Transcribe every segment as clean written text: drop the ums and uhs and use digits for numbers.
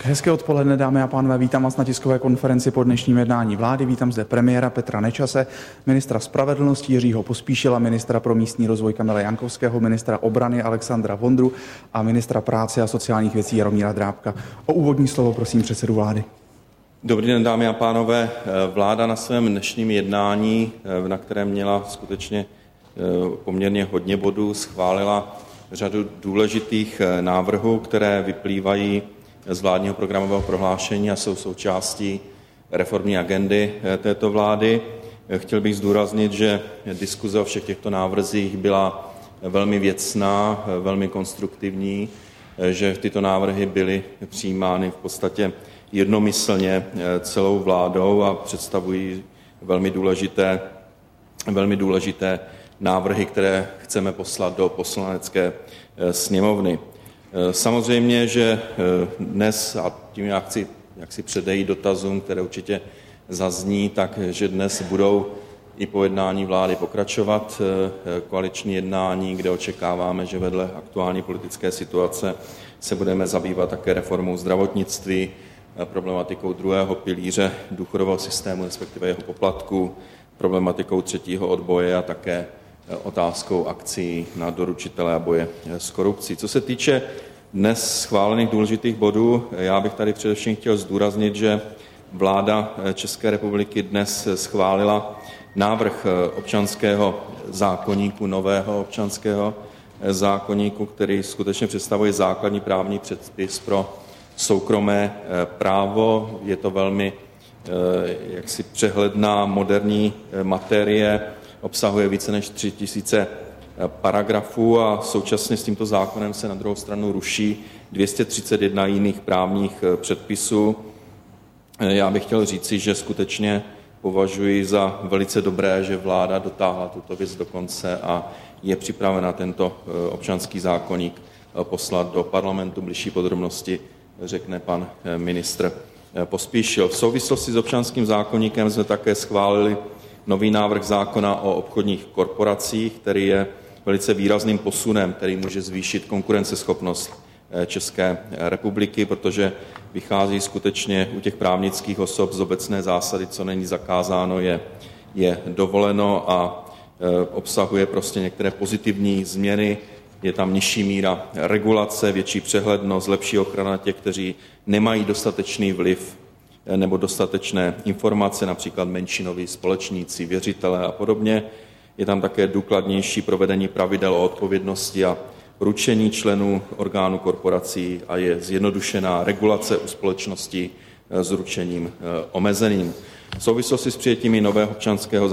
Hezké odpoledne, dámy a pánové, vítám vás na tiskové konferenci po dnešním jednání vlády. Vítám zde premiéra Petra Nečase, ministra spravedlnosti Jiřího Pospíšila, ministra pro místní rozvoj Kamila Jankovského, ministra obrany Alexandra Vondru a ministra práce a sociálních věcí Jaromíra Drábka. O úvodní slovo prosím předsedu vlády. Dobrý den, dámy a pánové. Vláda na svém dnešním jednání, na kterém měla skutečně poměrně hodně bodů, schválila řadu důležitých návrhů, které vyplývají z vládního programového prohlášení a jsou součástí reformní agendy této vlády. Chtěl bych zdůraznit, že diskuze o všech těchto návrzích byla velmi věcná, velmi konstruktivní, že tyto návrhy byly přijímány v podstatě jednomyslně celou vládou a představují velmi důležité návrhy, které chceme poslat do Poslanecké sněmovny. Samozřejmě, že dnes, a tím já chci předejít dotazům, které určitě zazní, takže dnes budou i po jednání vlády pokračovat koaliční jednání, kde očekáváme, že vedle aktuální politické situace se budeme zabývat také reformou zdravotnictví, problematikou druhého pilíře důchodového systému, respektive jeho poplatků, problematikou třetího odboje a také otázkou akcí na doručitele a boje s korupcí. Co se týče dnes schválených důležitých bodů, já bych tady především chtěl zdůraznit, že vláda České republiky dnes schválila návrh občanského zákoníku, nového občanského zákoníku, který skutečně představuje základní právní předpis pro soukromé právo. Je to velmi jaksi přehledná, moderní materie, obsahuje více než 3000 paragrafů a současně s tímto zákonem se na druhou stranu ruší 231 jiných právních předpisů. Já bych chtěl říci, že skutečně považuji za velice dobré, že vláda dotáhla tuto věc do konce a je připravena tento občanský zákoník poslat do parlamentu. Bližší podrobnosti řekne pan ministr Pospíšil. V souvislosti s občanským zákoníkem jsme také schválili nový návrh zákona o obchodních korporacích, který je velice výrazným posunem, který může zvýšit konkurenceschopnost České republiky, protože vychází skutečně u těch právnických osob z obecné zásady, co není zakázáno, je dovoleno a obsahuje prostě některé pozitivní změny. Je tam nižší míra regulace, větší přehlednost, lepší ochrana těch, kteří nemají dostatečný vliv nebo dostatečné informace, například menšinoví společníci, věřitelé a podobně. Je tam také důkladnější provedení pravidel o odpovědnosti a ručení členů orgánů korporací a je zjednodušená regulace u společností s ručením omezeným. V souvislosti s přijetím nového občanského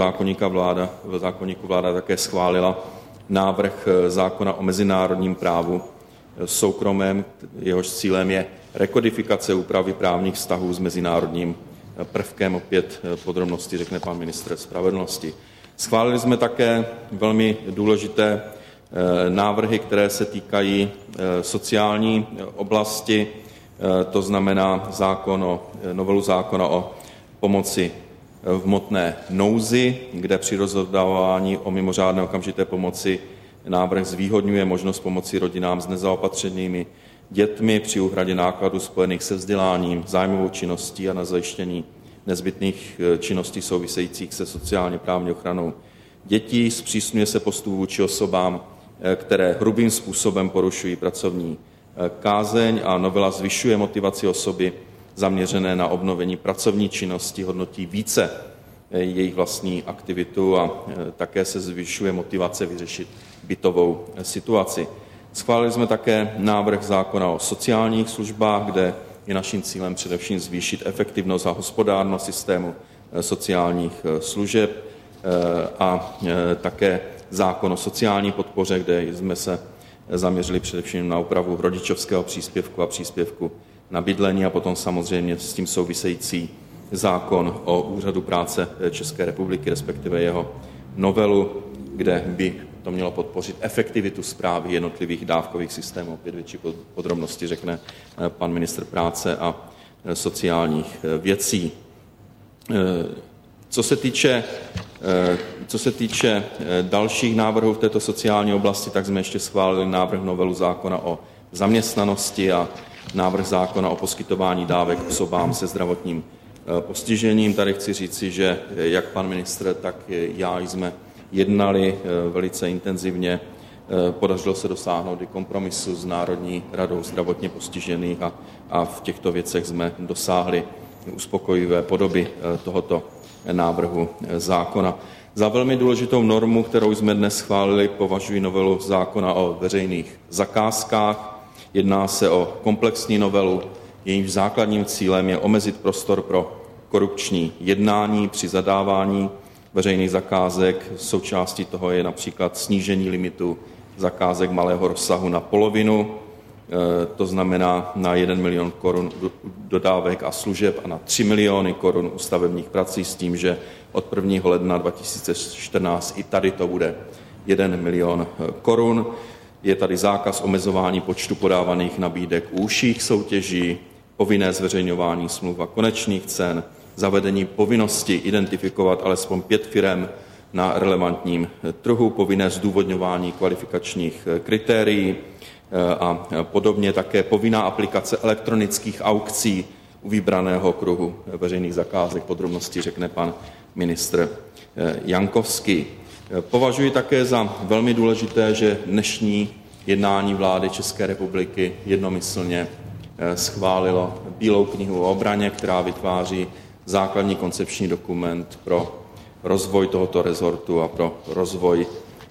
zákoníku vláda také schválila návrh zákona o mezinárodním právu soukromém, jehož cílem je rekodifikace úpravy právních vztahů s mezinárodním prvkem. Opět podrobnosti řekne pan ministr spravedlnosti. Schválili jsme také velmi důležité návrhy, které se týkají sociální oblasti, to znamená novelu zákona o pomoci v hmotné nouzi, kde při rozhodování o mimořádné okamžité pomoci návrh zvýhodňuje možnost pomoci rodinám s nezaopatřenými dětmi při úhradě nákladů spojených se vzděláním, zájmovou činností a na zajištění nezbytných činností souvisejících se sociálně právní ochranou dětí. Zpřísňuje se postup vůči osobám, které hrubým způsobem porušují pracovní kázeň a novela zvyšuje motivaci osoby zaměřené na obnovení pracovní činnosti, hodnotí více jejich vlastní aktivitu a také se zvyšuje motivace vyřešit bytovou situaci. Schválili jsme také návrh zákona o sociálních službách, kde je naším cílem především zvýšit efektivnost a hospodárnost systému sociálních služeb a také zákon o sociální podpoře, kde jsme se zaměřili především na úpravu rodičovského příspěvku a příspěvku na bydlení a potom samozřejmě s tím související zákon o Úřadu práce České republiky, respektive jeho novelu, kde by to mělo podpořit efektivitu správy jednotlivých dávkových systémů. Opět větší podrobnosti řekne pan ministr práce a sociálních věcí. Co se týče dalších návrhů v této sociální oblasti, tak jsme ještě schválili návrh novelu zákona o zaměstnanosti a návrh zákona o poskytování dávek osobám se zdravotním postižením. Tady chci říci, že jak pan ministr, tak já jsme jednali velice intenzivně. Podařilo se dosáhnout i kompromisu s Národní radou zdravotně postižených a v těchto věcech jsme dosáhli uspokojivé podoby tohoto návrhu zákona. Za velmi důležitou normu, kterou jsme dnes schválili, považuji novelu zákona o veřejných zakázkách. Jedná se o komplexní novelu, jejímž základním cílem je omezit prostor pro korupční jednání při zadávání veřejných zakázek. Součástí toho je například snížení limitu zakázek malého rozsahu na polovinu, to znamená na 1 milion korun dodávek a služeb a na 3 miliony korun u stavebních prací s tím, že od 1. ledna 2014 i tady to bude 1 milion korun. Je tady zákaz omezování počtu podávaných nabídek u užších soutěží, povinné zveřejňování smluv a konečných cen, zavedení povinnosti identifikovat alespoň 5 firem na relevantním trhu, povinné zdůvodňování kvalifikačních kritérií a podobně, také povinná aplikace elektronických aukcí u vybraného kruhu veřejných zakázek. Podrobnosti řekne pan ministr Jankovský. Považuji také za velmi důležité, že dnešní jednání vlády České republiky jednomyslně schválilo Bílou knihu o obraně, která vytváří základní koncepční dokument pro rozvoj tohoto rezortu a pro rozvoj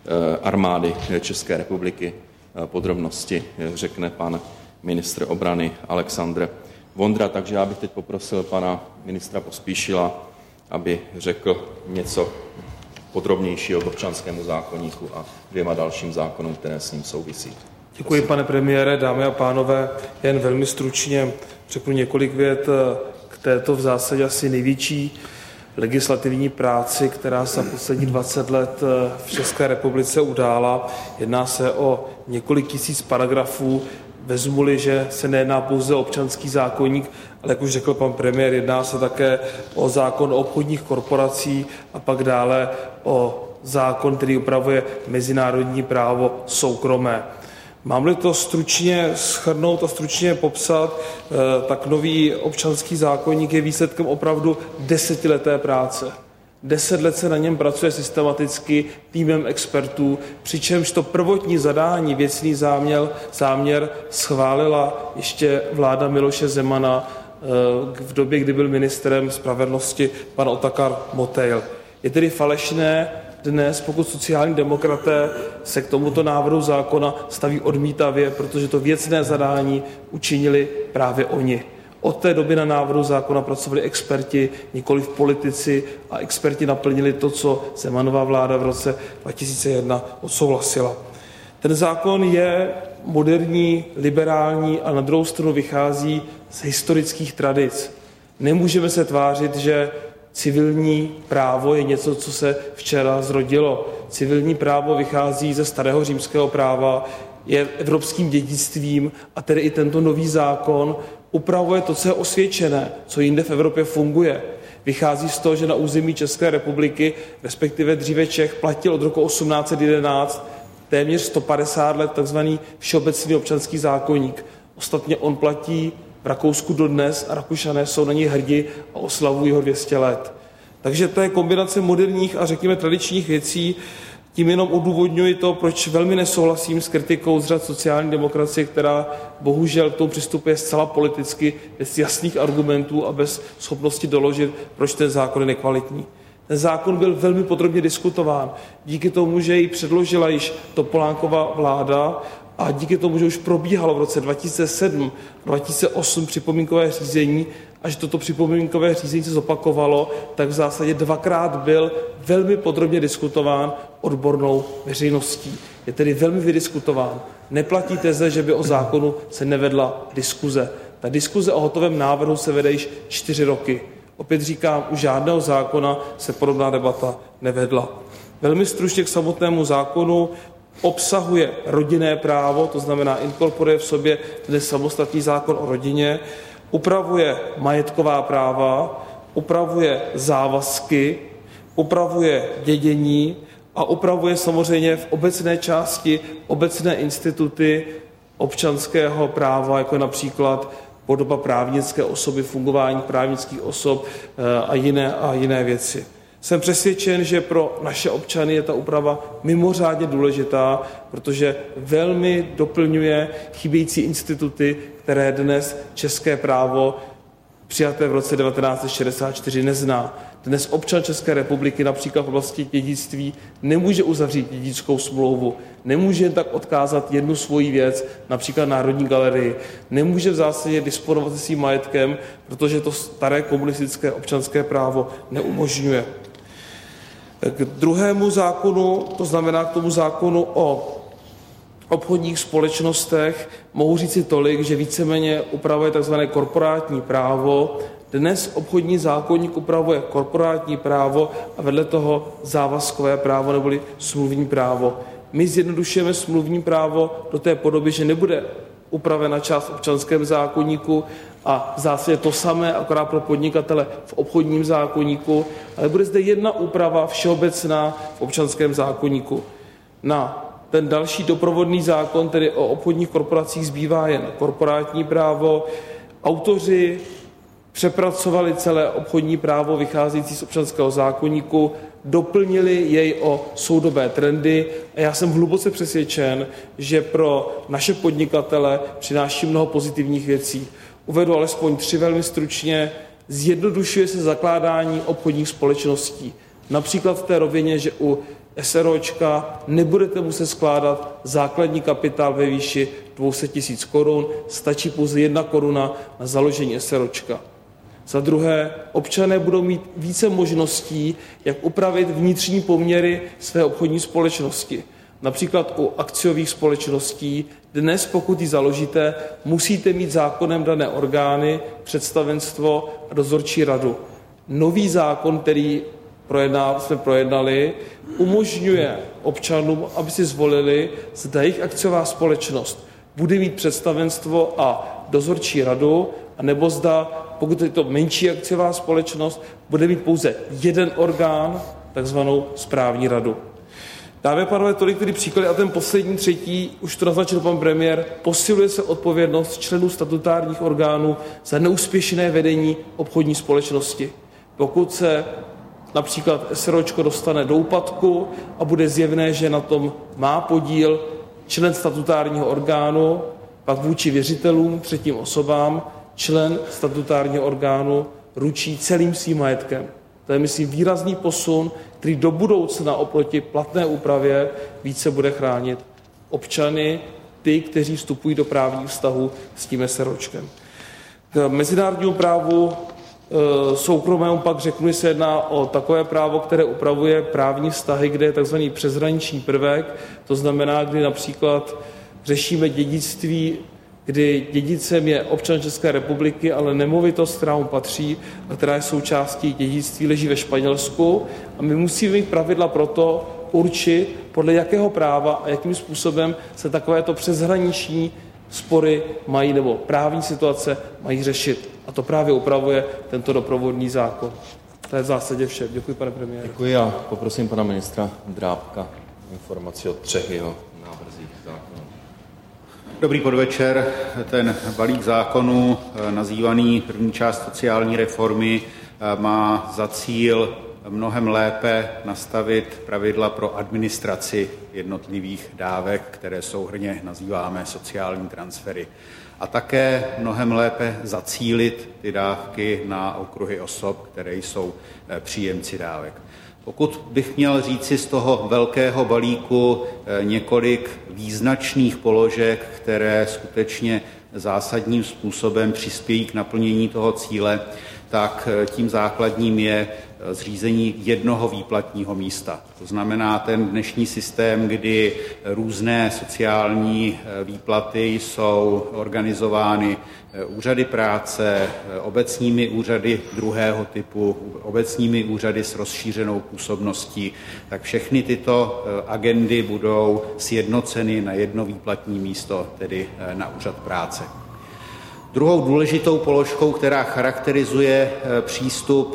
armády České republiky. Podrobnosti řekne pan ministr obrany Alexandr Vondra. Takže já bych teď poprosil pana ministra Pospíšila, aby řekl něco podrobnějšího k občanskému zákoníku a 2 dalším zákonům, které s ním souvisí. Děkuji, pane premiére, dámy a pánové. Jen velmi stručně řeknu několik vět k této v zásadě asi největší legislativní práci, která se poslední 20 let v České republice udála. Jedná se o několik tisíc paragrafů. Vezmu-li, že se nejedná pouze o občanský zákoník, ale jak už řekl pan premiér, jedná se také o zákon o obchodních korporacích a pak dále o zákon, který upravuje mezinárodní právo soukromé. Mám-li to stručně shrnout a stručně popsat, tak nový občanský zákoník je výsledkem opravdu 10leté práce. 10 let se na něm pracuje systematicky týmem expertů, přičemž to prvotní zadání, věcný záměr schválila ještě vláda Miloše Zemana v době, kdy byl ministrem spravedlnosti pan Otakar Motejl. Je tedy falešné dnes, pokud sociální demokraté se k tomuto návrhu zákona staví odmítavě, protože to věcné zadání učinili právě oni. Od té doby na návrhu zákona pracovali experti, nikoliv politici, a experti naplnili to, co Zemanova vláda v roce 2001 odsouhlasila. Ten zákon je moderní, liberální a na druhou stranu vychází z historických tradic. Nemůžeme se tvářit, že civilní právo je něco, co se včera zrodilo. Civilní právo vychází ze starého římského práva, je evropským dědictvím a tedy i tento nový zákon upravuje to, co je osvědčené, co jinde v Evropě funguje. Vychází z toho, že na území České republiky, respektive dříve Čech, platil od roku 1811 téměř 150 let takzvaný všeobecný občanský zákoník. Ostatně on platí v Rakousku dodnes a Rakušané jsou na něj hrdí a oslavují ho 200 let. Takže to je kombinace moderních a řekněme tradičních věcí. Tím jenom odůvodňuji to, proč velmi nesouhlasím s kritikou z řad sociální demokracie, která bohužel k tomu přistupuje zcela politicky, bez jasných argumentů a bez schopnosti doložit, proč ten zákon je nekvalitní. Ten zákon byl velmi podrobně diskutován. Díky tomu, že ji předložila již Topolánkova vláda a díky tomu, že už probíhalo v roce 2007 a 2008 připomínkové řízení a že toto připomínkové řízení se zopakovalo, tak v zásadě 2krát byl velmi podrobně diskutován odbornou veřejností. Je tedy velmi vydiskutován. Neplatí teze, že by o zákonu se nevedla diskuze. Ta diskuze o hotovém návrhu se vede již 4 roky. Opět říkám, u žádného zákona se podobná debata nevedla. Velmi stručně k samotnému zákonu. Obsahuje rodinné právo, to znamená inkorporuje v sobě dnes samostatný zákon o rodině, upravuje majetková práva, upravuje závazky, upravuje dědění a upravuje samozřejmě v obecné části obecné instituty občanského práva, jako například podoba právnické osoby, fungování právnických osob a jiné věci. Jsem přesvědčen, že pro naše občany je ta úprava mimořádně důležitá, protože velmi doplňuje chybějící instituty, které dnes české právo přijaté v roce 1964 nezná. Dnes občan České republiky například v oblasti dědictví nemůže uzavřít dědickou smlouvu, nemůže jen tak odkázat jednu svoji věc, například Národní galerii, nemůže v zásadě disponovat svým majetkem, protože to staré komunistické občanské právo neumožňuje. K druhému zákonu, to znamená k tomu zákonu o obchodních společnostech, mohu říci tolik, že víceméně upravuje tzv. Korporátní právo. Dnes obchodní zákoník upravuje korporátní právo a vedle toho závazkové právo neboli smluvní právo. My zjednodušujeme smluvní právo do té podoby, že nebude upravena část v občanském zákoníku a v zásadě to samé, akorát pro podnikatele v obchodním zákoníku, ale bude zde jedna úprava všeobecná v občanském zákoníku. Na ten další doprovodný zákon, tedy o obchodních korporacích, zbývá jen korporátní právo. Autoři přepracovali celé obchodní právo vycházející z občanského zákoníku, doplnili jej o soudobé trendy a já jsem hluboce přesvědčen, že pro naše podnikatele přináší mnoho pozitivních věcí. Uvedu alespoň 3 velmi stručně. Zjednodušuje se zakládání obchodních společností. Například v té rovině, že u SROčka nebudete muset skládat základní kapitál ve výši 200 000 korun, stačí pouze 1 koruna na založení SROčka. Za druhé, občané budou mít více možností, jak upravit vnitřní poměry své obchodní společnosti. Například u akciových společností dnes, pokud ji založíte, musíte mít zákonem dané orgány, představenstvo a dozorčí radu. Nový zákon, který jsme projednali, umožňuje občanům, aby si zvolili, zda jejich akciová společnost bude mít představenstvo a dozorčí radu, anebo zda, pokud je to menší akciová společnost, bude mít pouze jeden orgán, takzvanou správní radu. Dámy a pánové, tolik tedy příklady a ten poslední, třetí, už to naznačil pan premiér, posiluje se odpovědnost členů statutárních orgánů za neúspěšné vedení obchodní společnosti. Pokud se například SROčko dostane do úpadku a bude zjevné, že na tom má podíl člen statutárního orgánu, pak vůči věřitelům, třetím osobám, člen statutárního orgánu ručí celým svým majetkem. To je, myslím, výrazný posun, který do budoucna oproti platné úpravě více bude chránit občany, ty, kteří vstupují do právních vztahů s tím SROčkem. K mezinárodnímu právu soukromému pak řeknu, že se jedná o takové právo, které upravuje právní vztahy, kde je tzv. Přeshraniční prvek, to znamená, kdy například řešíme dědictví, kdy dědicem je občan České republiky, ale nemovitost, která mu patří a která je součástí dědictví, leží ve Španělsku a my musíme mít pravidla pro to určit, podle jakého práva a jakým způsobem se takovéto přeshraniční spory mají nebo právní situace mají řešit. A to právě upravuje tento doprovodný zákon. To je v zásadě vše. Děkuji, pane premiére. Děkuji a poprosím pana ministra Drábka informaci o 3 jeho návrzích zákonů. Dobrý podvečer. Ten balík zákonů, nazývaný první část sociální reformy, má za cíl mnohem lépe nastavit pravidla pro administraci jednotlivých dávek, které souhrnně nazýváme sociální transfery. A také mnohem lépe zacílit ty dávky na okruhy osob, které jsou příjemci dávek. Pokud bych měl říci z toho velkého balíku několik význačných položek, které skutečně zásadním způsobem přispějí k naplnění toho cíle, tak tím základním je zřízení jednoho výplatního místa. To znamená ten dnešní systém, kdy různé sociální výplaty jsou organizovány úřady práce, obecními úřady druhého typu, obecními úřady s rozšířenou působností, tak všechny tyto agendy budou sjednoceny na jedno výplatní místo, tedy na úřad práce. Druhou důležitou položkou, která charakterizuje přístup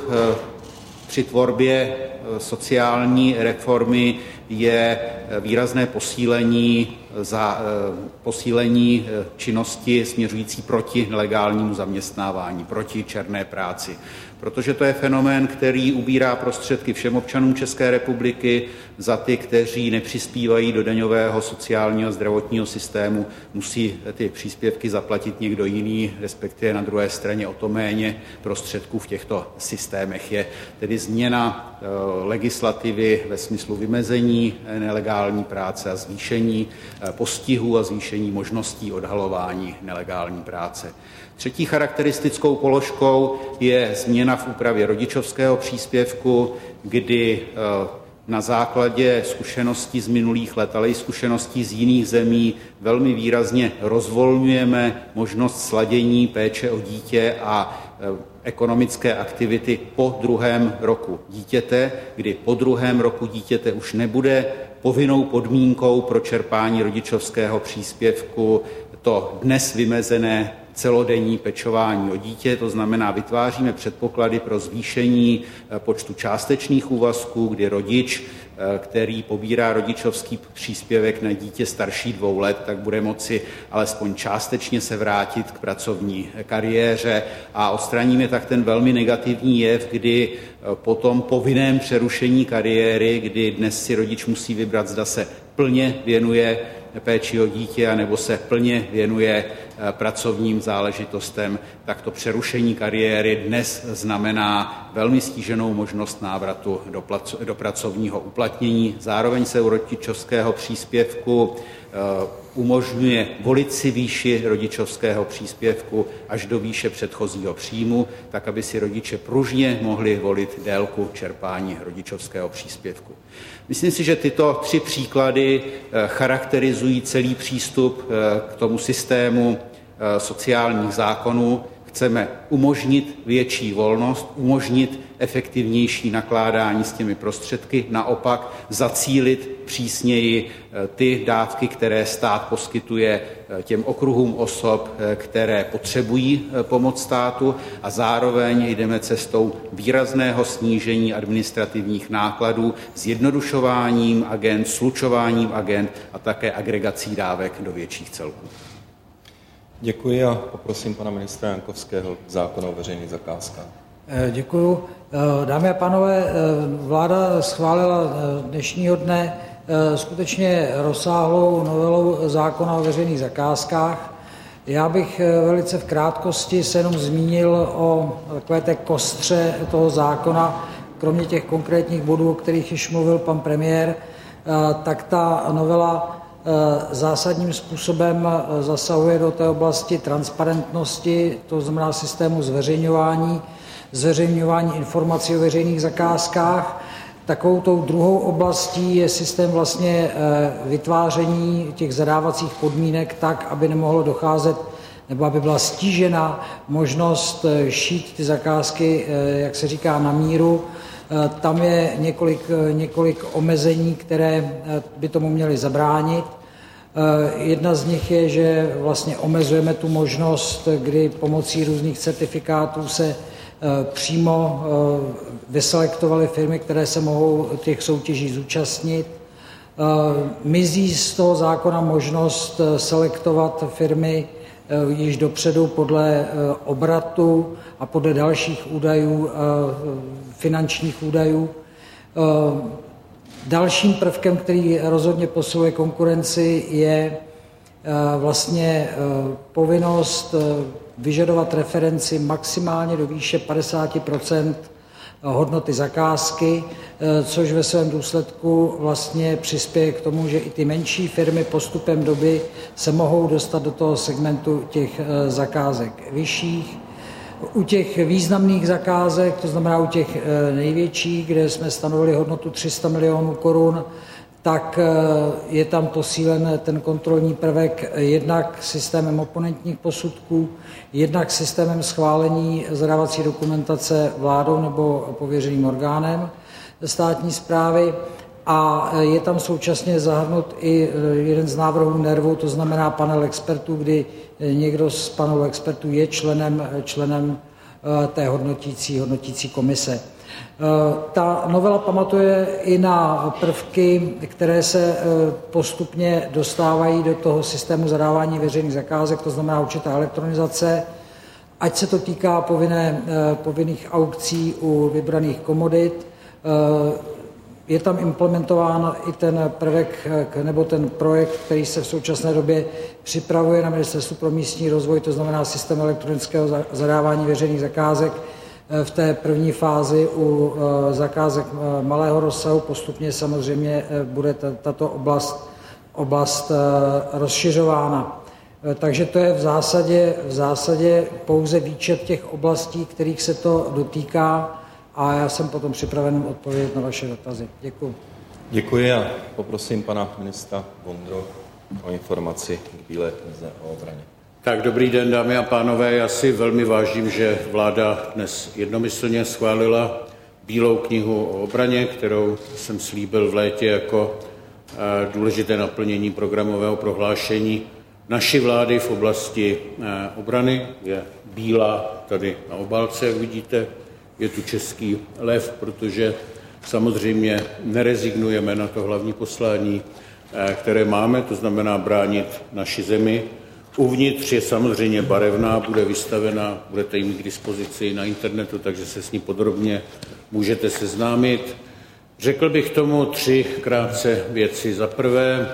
při tvorbě sociální reformy, je výrazné posílení za posílení činnosti směřující proti nelegálnímu zaměstnávání, proti černé práci. Protože to je fenomén, který ubírá prostředky všem občanům České republiky. Za ty, kteří nepřispívají do daňového, sociálního, zdravotního systému, musí ty příspěvky zaplatit někdo jiný, respektive na druhé straně o to méně prostředků v těchto systémech je. Tedy změna legislativy ve smyslu vymezení nelegální práce a zvýšení postihů a zvýšení možností odhalování nelegální práce. Třetí charakteristickou položkou je změna v úpravě rodičovského příspěvku, kdy na základě zkušeností z minulých let, ale i zkušeností z jiných zemí velmi výrazně rozvolňujeme možnost sladění péče o dítě a ekonomické aktivity po druhém roku dítěte, kdy po druhém roku dítěte už nebude povinnou podmínkou pro čerpání rodičovského příspěvku to dnes vymezené celodenní pečování o dítě, to znamená, vytváříme předpoklady pro zvýšení počtu částečných úvazků, kdy rodič, který pobírá rodičovský příspěvek na dítě starší 2 let, tak bude moci alespoň částečně se vrátit k pracovní kariéře a odstraníme tak ten velmi negativní jev, kdy po tom povinném přerušení kariéry, kdy dnes si rodič musí vybrat, zda se plně věnuje péči o dítě, anebo se plně věnuje pracovním záležitostem, tak to přerušení kariéry dnes znamená velmi stíženou možnost návratu do pracovního uplatnění. Zároveň se u rodičovského příspěvku umožňuje volit si výši rodičovského příspěvku až do výše předchozího příjmu, tak aby si rodiče pružně mohli volit délku čerpání rodičovského příspěvku. Myslím si, že tyto 3 příklady charakterizují celý přístup k tomu systému sociálních zákonů. Chceme umožnit větší volnost, umožnit efektivnější nakládání s těmi prostředky, naopak zacílit přísněji ty dávky, které stát poskytuje těm okruhům osob, které potřebují pomoc státu a zároveň jdeme cestou výrazného snížení administrativních nákladů, zjednodušováním agend, slučováním agend a také agregací dávek do větších celků. Děkuji a poprosím pana ministra Jankovského k zákonu o veřejných zakázkách. Děkuju. Dámy a pánové, vláda schválila dnešního dne skutečně rozsáhlou novelu zákona o veřejných zakázkách. Já bych velice v krátkosti se jenom zmínil o takové té kostře toho zákona, kromě těch konkrétních bodů, o kterých již mluvil pan premiér, tak ta novela zásadním způsobem zasahuje do té oblasti transparentnosti, to znamená systému zveřejňování informací o veřejných zakázkách. Takovou tou druhou oblastí je systém vlastně vytváření těch zadávacích podmínek tak, aby nemohlo docházet nebo aby byla stížena možnost šít ty zakázky, jak se říká, na míru. Tam je několik omezení, které by tomu měly zabránit. Jedna z nich je, že vlastně omezujeme tu možnost, kdy pomocí různých certifikátů se přímo vyselektovaly firmy, které se mohou těch soutěží zúčastnit. Mizí z toho zákona možnost selektovat firmy již dopředu podle obratu a podle dalších údajů, finančních údajů. Dalším prvkem, který rozhodně posiluje konkurenci, je vlastně povinnost vyžadovat referenci maximálně do výše 50% hodnoty zakázky, což ve svém důsledku vlastně přispěje k tomu, že i ty menší firmy postupem doby se mohou dostat do toho segmentu těch zakázek vyšších. U těch významných zakázek, to znamená u těch největších, kde jsme stanovili hodnotu 300 milionů korun, tak je tam posílen ten kontrolní prvek jednak systémem oponentních posudků, jednak systémem schválení zadávací dokumentace vládou nebo pověřeným orgánem státní správy a je tam současně zahrnut i jeden z návrhů NERVu, to znamená panel expertů, kdy někdo z panelu expertů je členem té hodnotící komise. Ta novela pamatuje i na prvky, které se postupně dostávají do toho systému zadávání veřejných zakázek, to znamená určitá elektronizace, ať se to týká povinných aukcí u vybraných komodit. Je tam implementován i ten prvek nebo ten projekt, který se v současné době připravuje na Ministerstvu pro místní rozvoj, to znamená systém elektronického zadávání veřejných zakázek. V té první fázi u zakázek malého rozsahu postupně samozřejmě bude tato oblast rozšiřována. Takže to je v zásadě pouze výčet těch oblastí, kterých se to dotýká, a já jsem potom připraven odpovědět na vaše dotazy. Děkuji. Děkuji a poprosím pana ministra Vondru o informaci k Bílé knize o obraně. Tak dobrý den, dámy a pánové. Já si velmi vážím, že vláda dnes jednomyslně schválila Bílou knihu o obraně, kterou jsem slíbil v létě jako důležité naplnění programového prohlášení naší vlády v oblasti obrany. Je bílá tady na obálce, jak vidíte. Je tu český lev, protože samozřejmě nerezignujeme na to hlavní poslání, které máme, to znamená bránit naši zemi. Uvnitř je samozřejmě barevná, bude vystavena, budete ji mít k dispozici na internetu, takže se s ní podrobně můžete seznámit. Řekl bych tomu 3 krátce věci. Za prvé,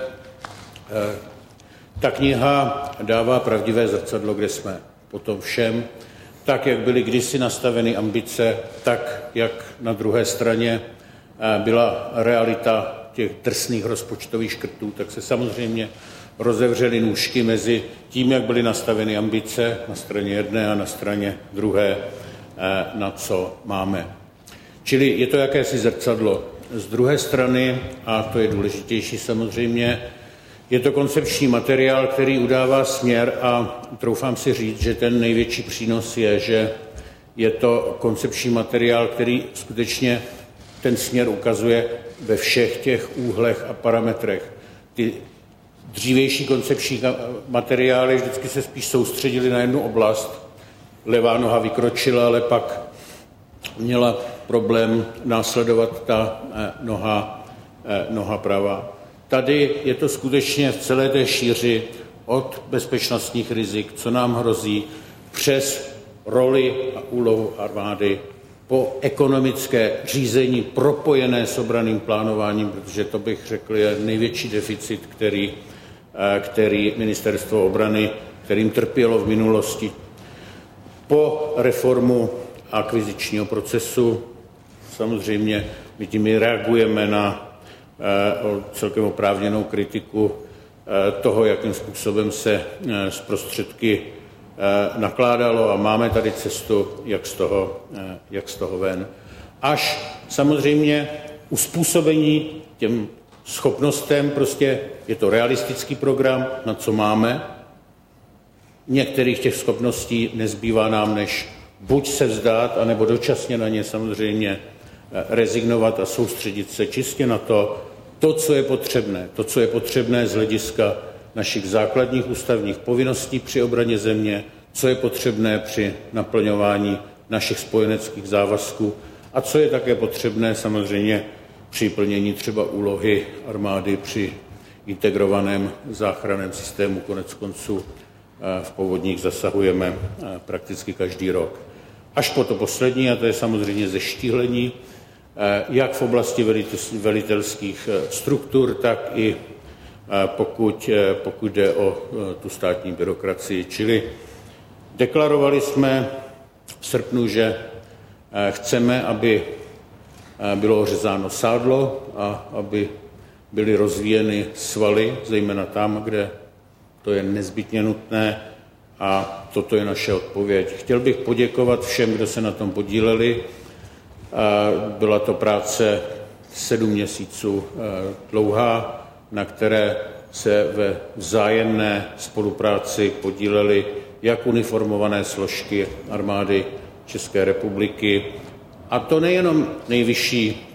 ta kniha dává pravdivé zrcadlo, kde jsme. Potom všem, tak, jak byly kdysi nastaveny ambice, tak, jak na druhé straně byla realita těch drsných rozpočtových škrtů, tak se samozřejmě rozevřely nůžky mezi tím, jak byly nastaveny ambice na straně jedné a na straně druhé, na co máme. Čili je to jakési zrcadlo. Z druhé strany, a to je důležitější samozřejmě, je to koncepční materiál, který udává směr a troufám si říct, že ten největší přínos je, že je to koncepční materiál, který skutečně ten směr ukazuje ve všech těch úhlech a parametrech. Ty dřívější koncepční materiály vždycky se spíš soustředily na jednu oblast. Levá noha vykročila, ale pak měla problém následovat ta noha pravá. Tady je to skutečně v celé té šíři od bezpečnostních rizik, co nám hrozí, přes roli a úlohu armády, po ekonomické řízení propojené s obranným plánováním, protože to bych řekl je největší deficit, který ministerstvo obrany, kterým trpělo v minulosti. Po reformu akvizičního procesu samozřejmě my tím reagujeme na celkem oprávněnou kritiku toho, jakým způsobem se z prostředky nakládalo a máme tady cestu, jak z toho ven. Až samozřejmě uspůsobení těm schopnostem, prostě je to realistický program, na co máme. Některých těch schopností nezbývá nám, než buď se vzdát, anebo dočasně na ně samozřejmě rezignovat a soustředit se čistě na to, co je potřebné z hlediska našich základních ústavních povinností při obraně země, co je potřebné při naplňování našich spojeneckých závazků a co je také potřebné samozřejmě při plnění třeba úlohy armády při integrovaném záchranném systému. Koneckonců v povodních zasahujeme prakticky každý rok. Až po to poslední, a to je samozřejmě zeštíhlení, jak v oblasti velitelských struktur, tak i pokud jde o tu státní byrokracii. Čili deklarovali jsme v srpnu, že chceme, aby bylo ořezáno sádlo a aby byly rozvíjeny svaly, zejména tam, kde to je nezbytně nutné, a toto je naše odpověď. Chtěl bych poděkovat všem, kdo se na tom podíleli. Byla to práce 7 měsíců dlouhá, na které se ve vzájemné spolupráci podílely jak uniformované složky armády České republiky, a to nejenom nejvyšší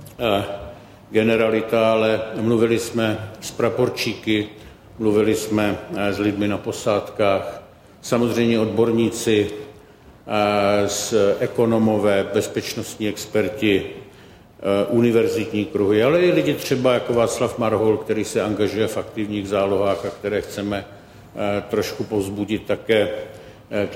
generalita, ale mluvili jsme s praporčíky, mluvili jsme s lidmi na posádkách, samozřejmě odborníci ekonomové, bezpečnostní experti, univerzitní kruhy, ale i lidi třeba jako Václav Marhol, který se angažuje v aktivních zálohách a které chceme trošku povzbudit také k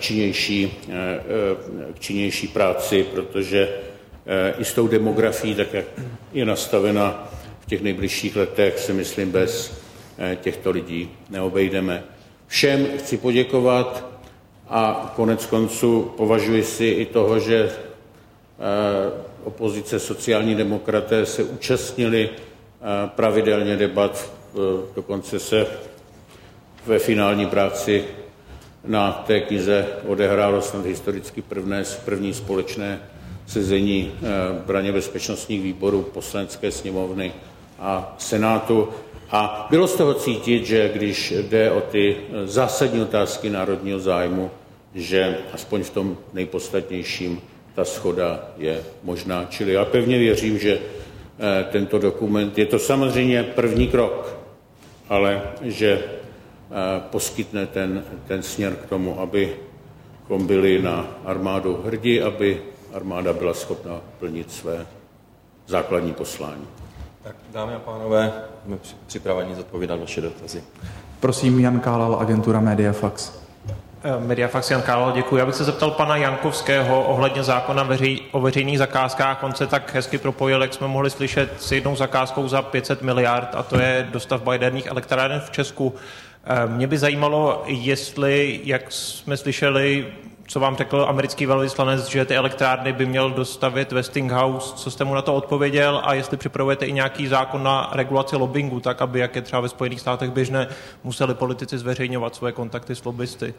činnější práci, protože i s tou demografií, tak jak je nastavena v těch nejbližších letech, se myslím, bez těchto lidí neobejdeme. Všem chci poděkovat a konec konců považuji si i toho, že opozice sociální demokraté se účastnili pravidelně debat, dokonce se ve finální práci na té knize odehrálo snad historicky první společné sezení braně bezpečnostních výborů Poslanecké sněmovny a Senátu. A bylo z toho cítit, že když jde o ty zásadní otázky národního zájmu, že aspoň v tom nejpodstatnějším ta shoda je možná. Čili já pevně věřím, že tento dokument, je to samozřejmě první krok, ale že poskytne ten směr k tomu, abychom byli na armádu hrdí, aby armáda byla schopna plnit své základní poslání. Tak, dámy a pánové, jsme připraveni zodpovídat vaše dotazy. Prosím, Jan Kálal, agentura Mediafax. Mediafax Jan Kálal, děkuji. Já bych se zeptal pana Jankovského ohledně zákona o veřejných zakázkách. On se tak hezky propojil, jak jsme mohli slyšet, s jednou zakázkou za 500 miliard, a to je dostavba jaderných elektráren v Česku. Mě by zajímalo, jestli, jak jsme slyšeli, co vám řekl americký velvyslanec, že ty elektrárny by měl dostavit Westinghouse, co jste mu na to odpověděl, a jestli připravujete i nějaký zákon na regulaci lobbingu, tak aby, jak je třeba ve Spojených státech běžné, museli politici zveřejňovat svoje kontakty s lobbysty.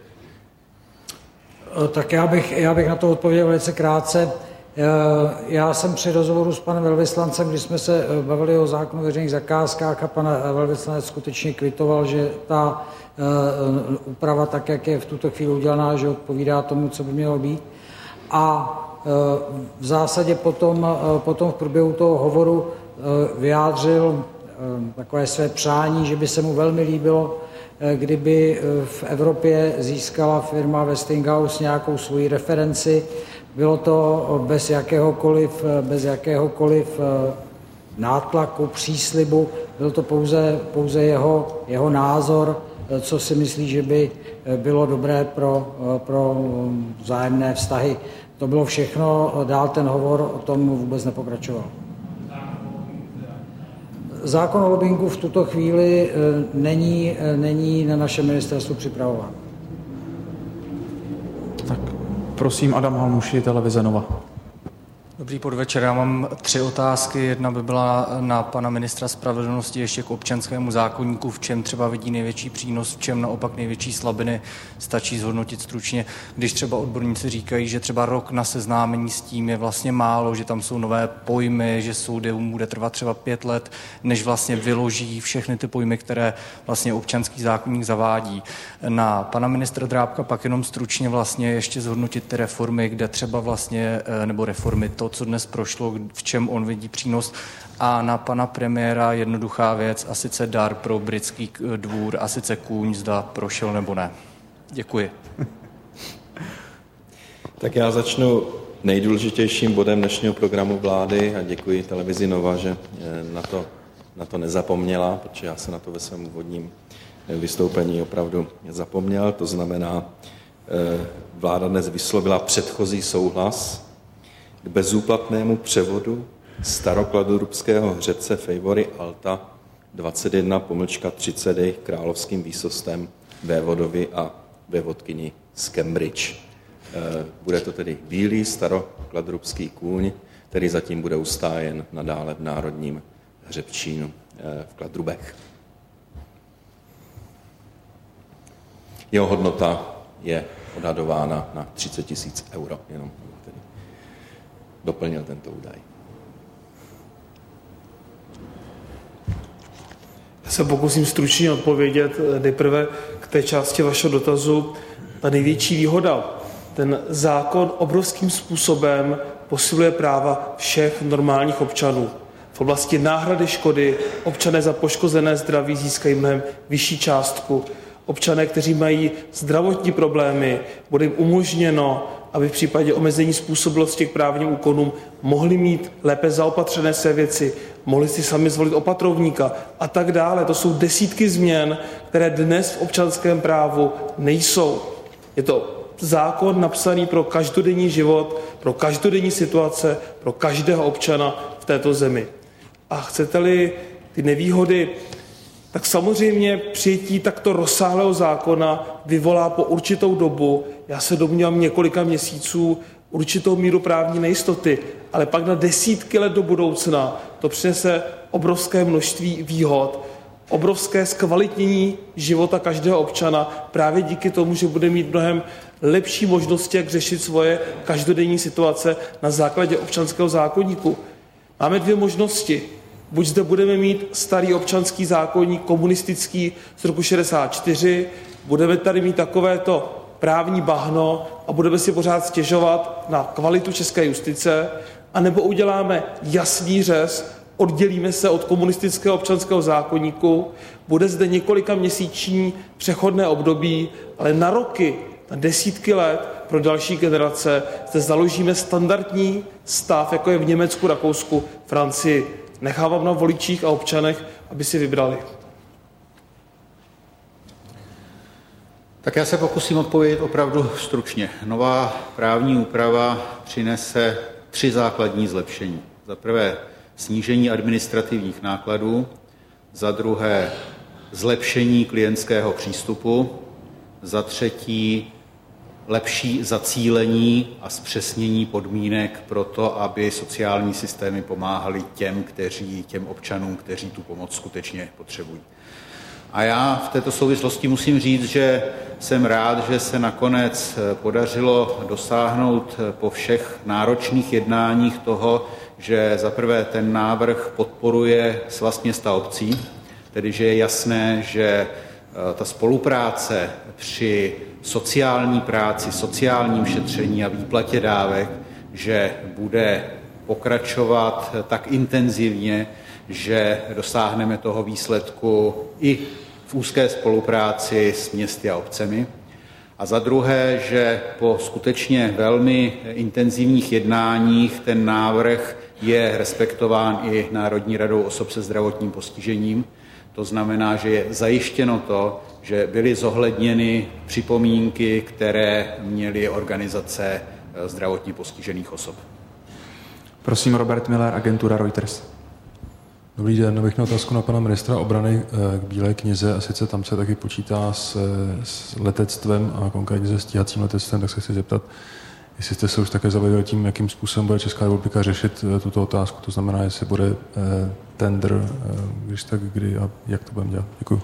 Tak já bych na to odpověděl velice krátce. Já jsem při rozhovoru s panem velvyslancem, když jsme se bavili o zákonu o veřejných zakázkách, a pan velvyslanec skutečně kvitoval, že ta úprava, tak jak je v tuto chvíli udělaná, že odpovídá tomu, co by mělo být. A v zásadě potom v průběhu toho hovoru vyjádřil takové své přání, že by se mu velmi líbilo, kdyby v Evropě získala firma Westinghouse nějakou svoji referenci. Bylo to bez jakéhokoliv nátlaku, příslibu, byl to pouze jeho názor, co si myslí, že by bylo dobré pro vzájemné vztahy. To bylo všechno, dál ten hovor o tom vůbec nepokračoval. Zákon o lobbingu v tuto chvíli není na našem ministerstvu připravován. Tak prosím, Adam Halmuši, televize Nova. Dobrý podvečer, já mám 3 otázky. Jedna by byla na pana ministra spravedlnosti ještě k občanskému zákoníku, v čem třeba vidí největší přínos, v čem naopak největší slabiny, stačí zhodnotit stručně. Když třeba odborníci říkají, že třeba rok na seznámení s tím je vlastně málo, že tam jsou nové pojmy, že soudům bude trvat třeba 5 let, než vlastně vyloží všechny ty pojmy, které vlastně občanský zákoník zavádí. Na pana ministra Drábka pak jenom stručně vlastně ještě zhodnotit ty reformy, kde třeba vlastně, nebo reformy, to, co dnes prošlo, v čem on vidí přínos. A na pana premiéra jednoduchá věc, a sice dar pro britský dvůr, a sice kůň, zda prošel nebo ne. Děkuji. Tak já začnu nejdůležitějším bodem dnešního programu vlády a děkuji televizi Nova, že na to nezapomněla, protože já se na to ve svém úvodním vystoupení opravdu zapomněl. To znamená, vláda dnes vyslovila předchozí souhlas k bezúplatnému převodu starokladrubského hřebce Fejvory Alta 21-30 královským výsostem vévodovi a vévodkyni z Cambridge. Bude to tedy bílý starokladrubský kůň, který zatím bude ustájen nadále v Národním hřebčínu v Kladrubech. Jeho hodnota je odhadována na 30 000 euro, jenom tedy doplnil tento údaj. Já se pokusím stručně odpovědět nejprve k té části vašeho dotazu. Ta největší výhoda. Ten zákon obrovským způsobem posiluje práva všech normálních občanů. V oblasti náhrady škody občané za poškozené zdraví získají mnohem vyšší částku. Občané, kteří mají zdravotní problémy, bude jim umožněno aby v případě omezení způsobilosti k právním úkonům mohli mít lépe zaopatřené své věci, mohli si sami zvolit opatrovníka a tak dále. To jsou desítky změn, které dnes v občanském právu nejsou. Je to zákon napsaný pro každodenní život, pro každodenní situace, pro každého občana v této zemi. A chcete-li ty nevýhody, tak samozřejmě přijetí takto rozsáhlého zákona vyvolá po určitou dobu, já se domnívám několika měsíců, určitou míru právní nejistoty, ale pak na desítky let do budoucna to přinese obrovské množství výhod, obrovské zkvalitnění života každého občana právě díky tomu, že bude mít mnohem lepší možnosti, jak řešit svoje každodenní situace na základě občanského zákoníku. Máme dvě možnosti. Buď zde budeme mít starý občanský zákoník komunistický z roku 64, budeme tady mít takovéto právní bahno a budeme si pořád stěžovat na kvalitu české justice, anebo uděláme jasný řez, oddělíme se od komunistického občanského zákoníku, bude zde několika měsíční přechodné období, ale na roky, na desítky let pro další generace zde založíme standardní stav, jako je v Německu, Rakousku, Francii. Nechávám na voličích a občanech, aby si vybrali. Tak já se pokusím odpovědět opravdu stručně. Nová právní úprava přinese 3 základní zlepšení. Za prvé snížení administrativních nákladů, za druhé zlepšení klientského přístupu, za třetí lepší zacílení a zpřesnění podmínek pro to, aby sociální systémy pomáhaly těm občanům, kteří tu pomoc skutečně potřebují. A já v této souvislosti musím říct, že jsem rád, že se nakonec podařilo dosáhnout po všech náročných jednáních toho, že zaprvé ten návrh podporuje Svaz měst a obcí, tedy že je jasné, že ta spolupráce při sociální práci, sociálním šetření a výplatě dávek, že bude pokračovat tak intenzivně, že dosáhneme toho výsledku i v úzké spolupráci s městy a obcemi. A za druhé, že po skutečně velmi intenzivních jednáních ten návrh je respektován i Národní radou osob se zdravotním postižením. To znamená, že je zajištěno to, že byly zohledněny připomínky, které měly organizace zdravotně postižených osob. Prosím, Robert Miller, agentura Reuters. Dobrý den, bych měl otázku na pana ministra obrany k Bílé knize, a sice tam se taky počítá s letectvem a konkrétně se stíhacím letectvem, tak se chci zeptat, jestli jste se už také zabavili tím, jakým způsobem bude Česká republika řešit tuto otázku, to znamená, jestli bude tender, když tak kdy a jak to budeme dělat. Děkuji.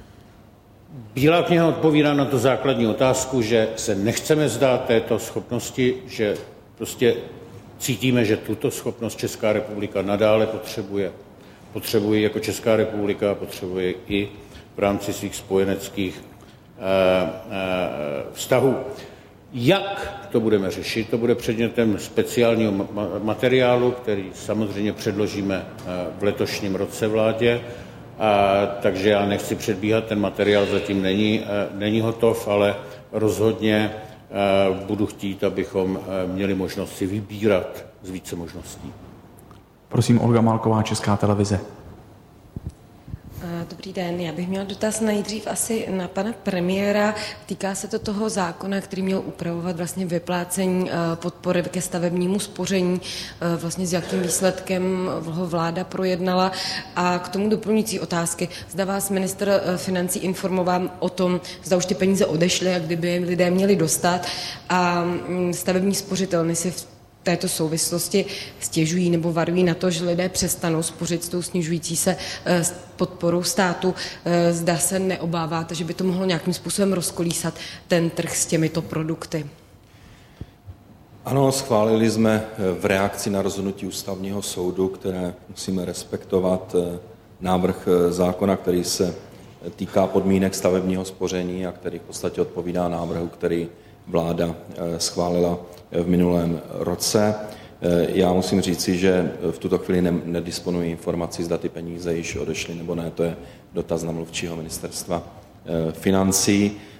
Bílá kniha odpovídá na tu základní otázku, že se nechceme vzdát této schopnosti, že prostě cítíme, že tuto schopnost Česká republika nadále potřebuje. Potřebuje jako Česká republika, potřebuje i v rámci svých spojeneckých vztahů. Jak to budeme řešit? To bude předmětem speciálního materiálu, který samozřejmě předložíme v letošním roce vládě. Takže já nechci předbíhat, ten materiál zatím není hotov, ale rozhodně budu chtít, abychom měli možnost si vybírat z více možností. Prosím, Olga Malková, Česká televize. Dobrý den, já bych měla dotaz nejdřív asi na pana premiéra. Týká se to toho zákona, který měl upravovat vlastně vyplácení podpory ke stavebnímu spoření, vlastně s jakým výsledkem ho vláda projednala. A k tomu doplňující otázky. Zda vás ministr financí informoval o tom, zda už ty peníze odešly a kdyby je lidé měli dostat. A stavební spořitelny si v této souvislosti stěžují nebo varují na to, že lidé přestanou spořit s tou snižující se podporou státu. Zda se neobáváte, že by to mohlo nějakým způsobem rozkolísat ten trh s těmito produkty? Ano, schválili jsme v reakci na rozhodnutí Ústavního soudu, které musíme respektovat, návrh zákona, který se týká podmínek stavebního spoření a který v podstatě odpovídá návrhu, který vláda schválila v minulém roce. Já musím říci, že v tuto chvíli nedisponuji informací, zda ty peníze již odešly nebo ne. To je dotaz na mluvčího ministerstva financí.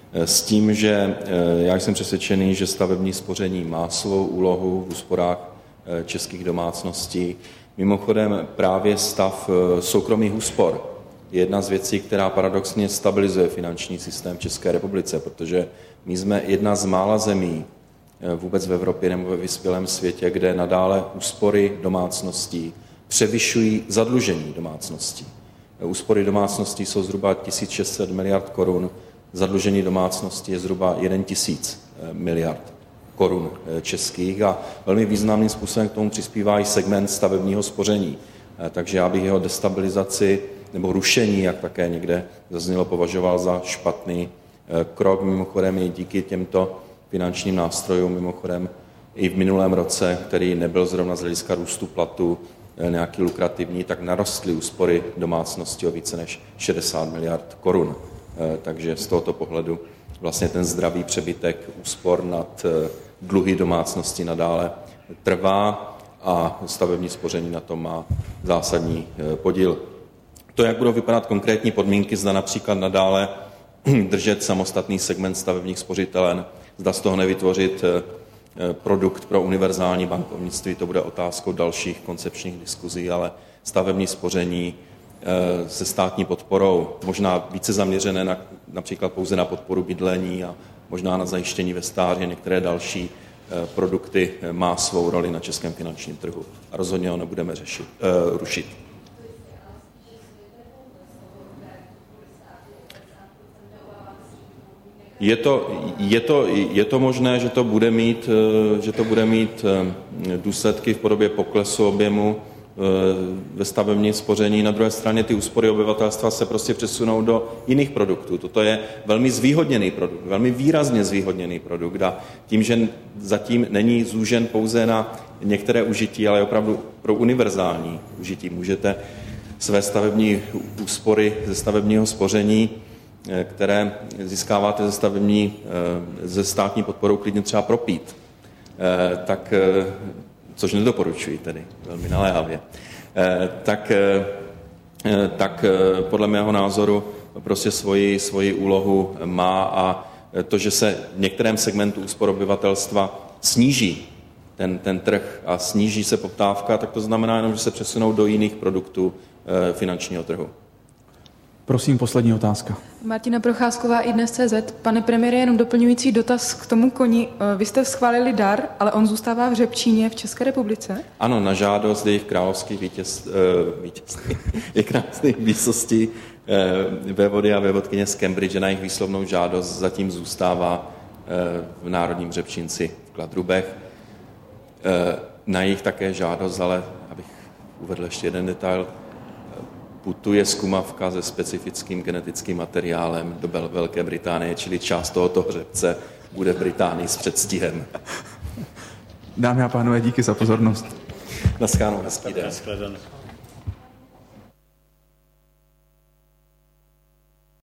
S tím, že já jsem přesvědčený, že stavební spoření má svou úlohu v úsporách českých domácností. Mimochodem právě stav soukromých úspor je jedna z věcí, která paradoxně stabilizuje finanční systém v České republice, protože my jsme jedna z mála zemí vůbec v Evropě nebo ve vyspělém světě, kde nadále úspory domácností převyšují zadlužení domácností. Úspory domácností jsou zhruba 1600 miliard korun, zadlužení domácností je zhruba 1000 miliard korun českých a velmi významným způsobem k tomu přispívá i segment stavebního spoření. Takže já bych jeho destabilizaci nebo rušení, jak také někde zaznělo, považoval za špatný krok. Mimochodem i díky těmto finančním nástrojům, mimochodem i v minulém roce, který nebyl zrovna z hlediska růstu platu nějaký lukrativní, tak narostly úspory domácnosti o více než 60 miliard korun. Takže z tohoto pohledu vlastně ten zdravý přebytek úspor nad dluhy domácnosti nadále trvá a stavební spoření na tom má zásadní podíl. To, jak budou vypadat konkrétní podmínky, zda například nadále držet samostatný segment stavebních spořitelen, zda z toho nevytvořit produkt pro univerzální bankovnictví, to bude otázkou dalších koncepčních diskuzí, ale stavební spoření se státní podporou, možná více zaměřené například pouze na podporu bydlení a možná na zajištění ve stáří a některé další produkty má svou roli na českém finančním trhu. A rozhodně ho nebudeme rušit. Je to možné, že to bude mít důsledky v podobě poklesu objemu ve stavebním spoření. Na druhé straně ty úspory obyvatelstva se prostě přesunou do jiných produktů. Toto je velmi zvýhodněný produkt, velmi výrazně zvýhodněný produkt a tím, že zatím není zúžen pouze na některé užití, ale opravdu pro univerzální užití. Můžete své stavební úspory ze stavebního spoření, které získáváte ze státní podporou, klidně třeba propít. Což nedoporučuji tedy, velmi naléhavě, tak podle mého názoru prostě svoji úlohu má a to, že se v některém segmentu úspor obyvatelstva sníží ten trh a sníží se poptávka, tak to znamená jenom, že se přesunou do jiných produktů finančního trhu. Prosím, poslední otázka. Martina Procházková, iDnes.cz. Pane premiére, jenom doplňující dotaz k tomu koni. Vy jste schválili dar, ale on zůstává v Řepčíně v České republice? Ano, na žádost jejich královských krásných výsostí vévody a vévodkyně z Cambridge, na jejich výslovnou žádost zatím zůstává v Národním Řepčínci v Kladrubech. Na jejich také žádost, ale abych uvedl ještě jeden detail, putuje zkumavka se specifickým genetickým materiálem do Velké Británie, čili část tohoto hřebce bude v Británii s předstihem. Dámy a pánové, díky za pozornost. Naschledanou, hezký den.